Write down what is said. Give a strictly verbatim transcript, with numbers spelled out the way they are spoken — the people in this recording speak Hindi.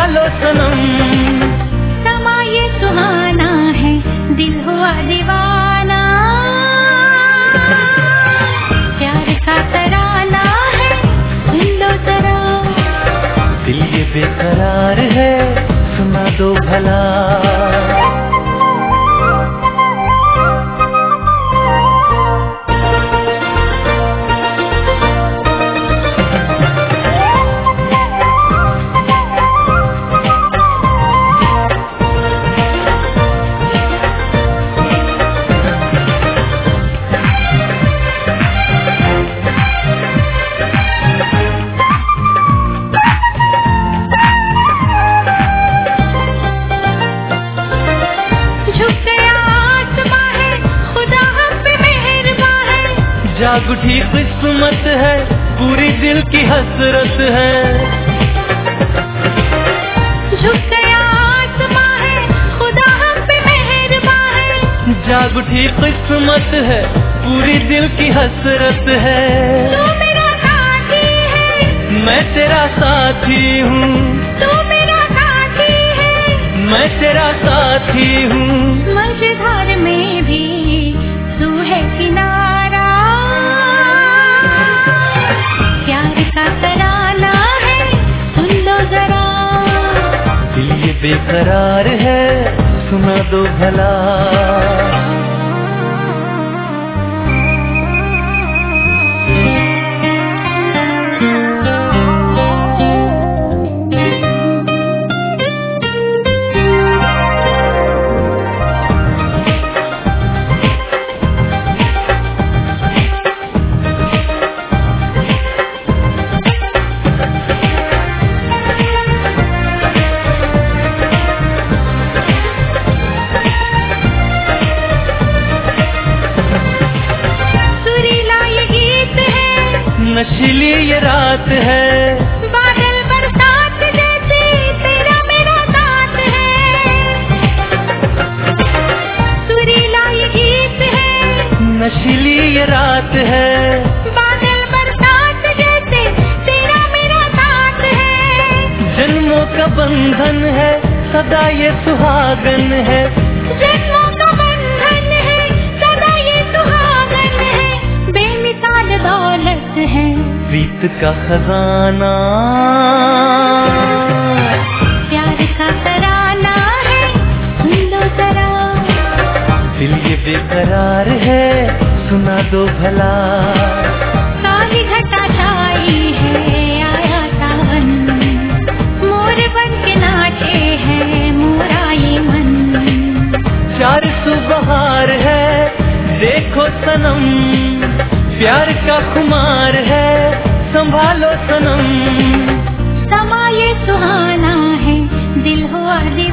संभालो सनम। समा ये सुहाना है, दिल हुआ दीवाना, प्यार का तराना है, सुन लो जरा। दिल ये बेकरार है, सुना दो भला। जाग उठी किस्मत है, पूरी दिल की हसरत है। झुक गया आसमां है, खुदा हम पे मेहरबान है। जाग उठी किस्मत है, पूरी दिल की हसरत है। तू मेरा साथी है, मैं तेरा साथी हूँ। तू मेरा साथी है, मैं तेरा साथी हूँ। मझधार में भी तू है किनारा, प्यार का तराना है, सुन लो जरा। दिल ये बेकरार है, सुना दो भला। नशीली ये रात है, बादल बरसात जैसे तेरा मेरा साथ है। सुरीला ये गीत है, नशीली ये रात है। बादल बरसात जैसे तेरा मेरा साथ है। जन्मों का बंधन है, सदा ये सुहागन है। जन्मों का बंधन है, सदा ये सुहागन है। बेमिसाल दौलत है, प्रीत का खजाना, प्यार का तराना है, सुन लो जरा। दिल ये बेकरार है, सुना दो भला। काली घटा छाई है, आया सावन, मोर बन के नाचे है मोरा ये मन। चार सुबहार है, देखो सनम, प्यार का खुमार है, संभालो सनम। समा ये सुहाना है, दिल हुआ